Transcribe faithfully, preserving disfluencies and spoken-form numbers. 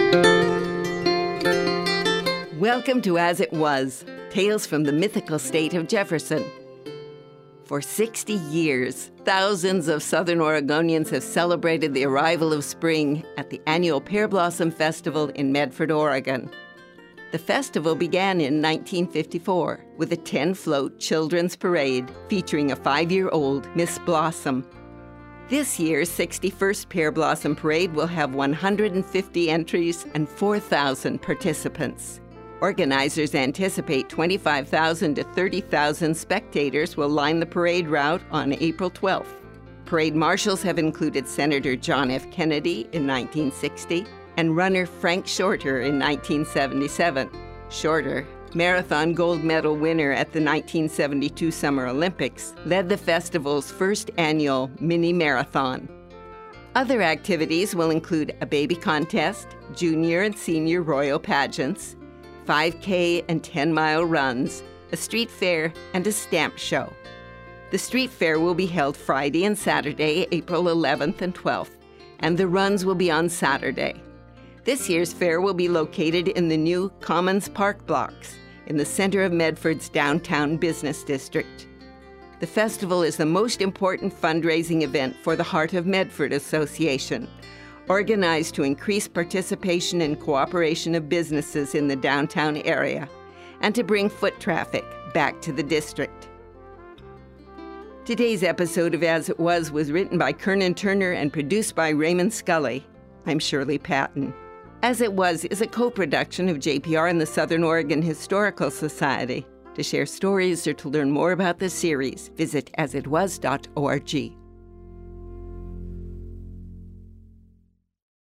Welcome to As It Was, Tales from the Mythical State of Jefferson. For sixty years, thousands of Southern Oregonians have celebrated the arrival of spring at the annual Pear Blossom Festival in Medford, Oregon. The festival began in nineteen fifty-four with a ten-float children's parade featuring a five-year-old Miss Blossom. This year's sixty-first Pear Blossom Parade will have one hundred fifty entries and four thousand participants. Organizers anticipate twenty-five thousand to thirty thousand spectators will line the parade route on April twelfth. Parade marshals have included Senator John F. Kennedy in nineteen sixty and runner Frank Shorter in nineteen seventy-seven. Shorter, marathon gold medal winner at the nineteen seventy-two Summer Olympics, led the festival's first annual mini marathon. Other activities will include a baby contest, junior and senior royal pageants, five K and ten-mile runs, a street fair, and a stamp show. The street fair will be held Friday and Saturday, April eleventh and twelfth, and the runs will be on Saturday. This year's fair will be located in the new Commons Park blocks in the center of Medford's downtown business district. The festival is the most important fundraising event for the Heart of Medford Association, organized to increase participation and cooperation of businesses in the downtown area and to bring foot traffic back to the district. Today's episode of As It Was was written by Kernan Turner and produced by Raymond Scully. I'm Shirley Patton. As It Was is a co-production of J P R and the Southern Oregon Historical Society. To share stories or to learn more about the series, visit as it was dot org.